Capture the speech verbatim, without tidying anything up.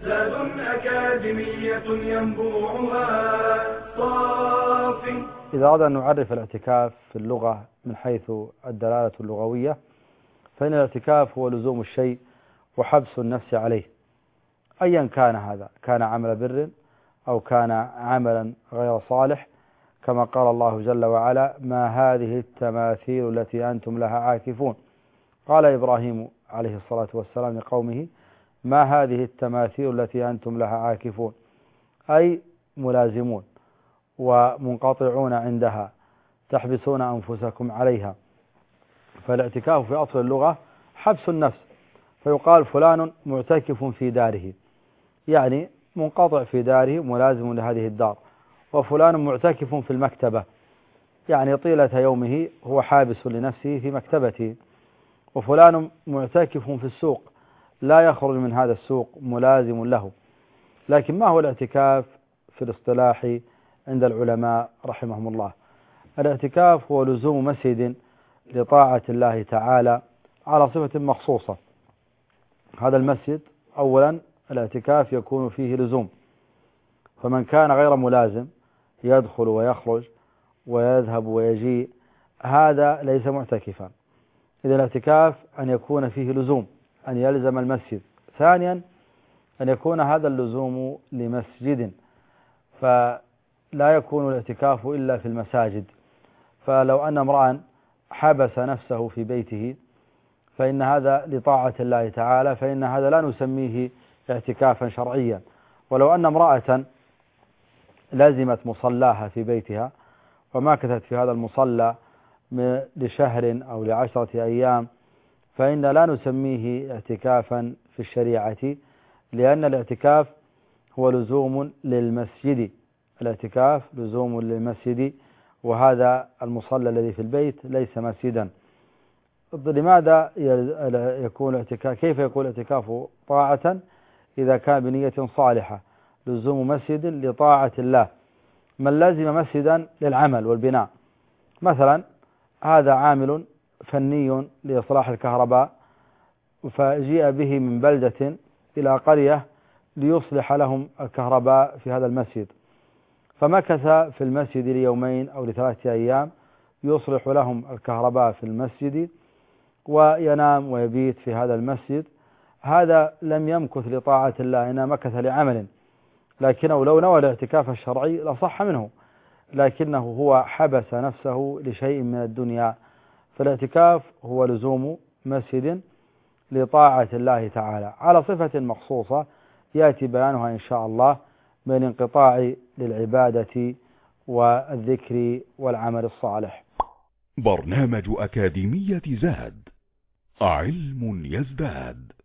زاد أكاديمية ينبوعها صاف. إذا أردنا أن نعرف الاعتكاف في اللغة من حيث الدلالة اللغوية، فإن الاعتكاف هو لزوم الشيء وحبس النفس عليه، أيا كان هذا، كان عمل بر أو كان عملا غير صالح، كما قال الله جل وعلا: ما هذه التماثيل التي أنتم لها عاكفون. قال إبراهيم عليه الصلاة والسلام لقومه: ما هذه التماثيل التي أنتم لها عاكفون، أي ملازمون ومنقطعون عندها، تحبسون أنفسكم عليها. فالاعتكاف في أصل اللغة حبس النفس، فيقال فلان معتكف في داره، يعني منقطع في داره ملازم لهذه الدار. وفلان معتكف في المكتبة، يعني طيلة يومه هو حابس لنفسه في مكتبته. وفلان معتكف في السوق، لا يخرج من هذا السوق، ملازم له. لكن ما هو الاعتكاف في الاصطلاح عند العلماء رحمهم الله؟ الاعتكاف هو لزوم مسجد لطاعة الله تعالى على صفة مخصوصة. هذا المسجد أولا الاعتكاف يكون فيه لزوم، فمن كان غير ملازم يدخل ويخرج ويذهب ويجيء، هذا ليس معتكفا. إذا الاعتكاف أن يكون فيه لزوم، أن يلزم المسجد. ثانيا أن يكون هذا اللزوم لمسجد، فلا يكون الاعتكاف إلا في المساجد. فلو أن امرأ حبس نفسه في بيته فإن هذا لطاعة الله تعالى، فإن هذا لا نسميه اعتكافا شرعيا. ولو أن امرأة لزمت مصلاها في بيتها ومكثت في هذا المصلى لشهر أو لعشرة أيام، فإن لا نسميه اعتكافا في الشريعة، لأن الاعتكاف هو لزوم للمسجد. الاعتكاف لزوم للمسجد، وهذا المصلى الذي في البيت ليس مسجدا. لماذا يكون الاعتكاف؟ كيف يكون الاعتكاف طاعة إذا كان بنية صالحة؟ لزوم مسجد لطاعة الله. من لازم مسجدا للعمل والبناء، مثلا هذا عامل فني لإصلاح الكهرباء، فجيء به من بلدة إلى قرية ليصلح لهم الكهرباء في هذا المسجد، فمكث في المسجد ليومين أو لثلاثة أيام يصلح لهم الكهرباء في المسجد، وينام ويبيت في هذا المسجد. هذا لم يمكث لطاعة الله، إنما مكث لعمل، لكنه لو نوى الاعتكاف الشرعي لصح منه، لكنه هو حبس نفسه لشيء من الدنيا. فالاعتكاف هو لزوم مسجد لطاعة الله تعالى على صفة مخصوصة يأتي بيانها إن شاء الله، من الانقطاع للعبادة والذكر والعمل الصالح. برنامج أكاديمية زاد، علم يزداد.